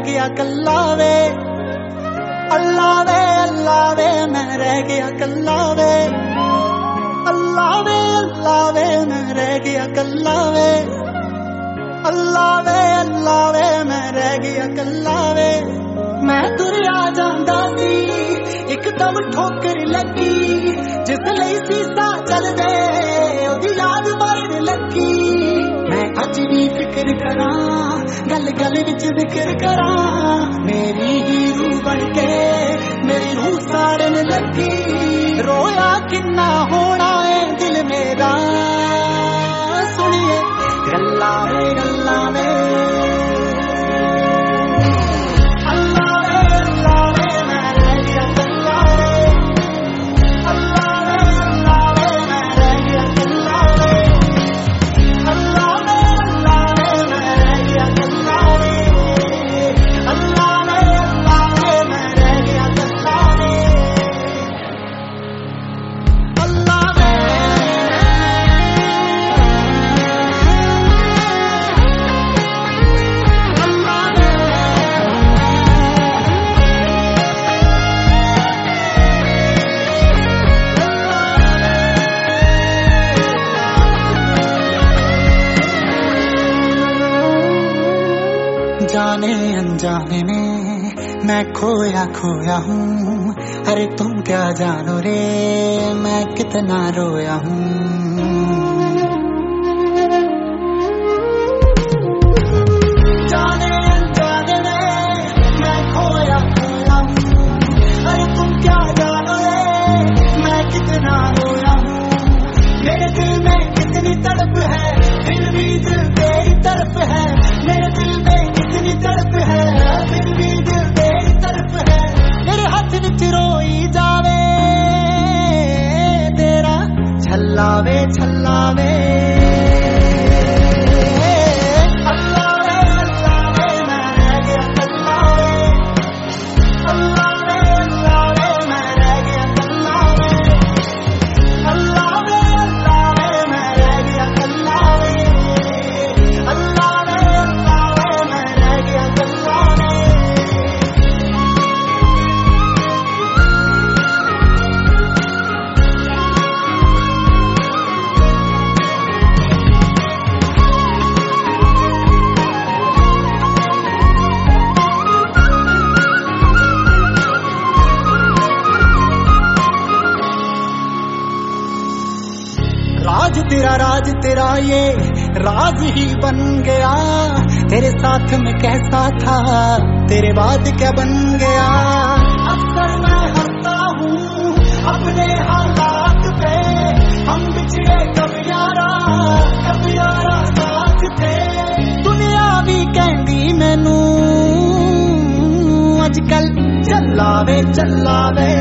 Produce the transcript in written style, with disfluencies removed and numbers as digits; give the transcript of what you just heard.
गया कल्ला वे, अल्लाह वे अल्लाह वे मैं रह गया कल्ला वे, अल्लाह वे मैं रह गया कल्ला वे, अल्लाह वे मैं रह गया कल्ला वे। मैं तुरिया जांदा सी एकदम ठोकर लगी, जिस लई सीसा चल दे ओदी याद मारन लगी। मैं अज भी फिक्र करा गल गल विच जिक्र करा, मेरी ही रूह बन के मेरी रूह साड़न लगी। रोया किन्ना होना है दिल मेरा, सुनिए गल्ला में जाने अनजाने में मैं खोया खोया हूँ। अरे तुम क्या जानो रे मैं कितना रोया हूँ। जाने अनजाने में मैं खोया खोया हूँ। अरे तुम क्या जानो रे मैं कितना रोया हूँ। मेरे दिल में कितनी तड़प है फिर भी दिल तेरी तरफ है। मेरे दिल में कितनी तड़प है फिर भी दिल तेरी तरफ है। मेरे हाथ विच रोई जावे तेरा छल्लावे छल्लावे। राज तेरा ये राज ही बन गया। तेरे साथ में कैसा था तेरे बाद क्या बन गया। अक्सर मैं हंसता हूँ अपने हालात पे। हम बिछड़े कब यारा साथ थे। दुनिया भी कहती मैनू अजकल चलावे चलावे।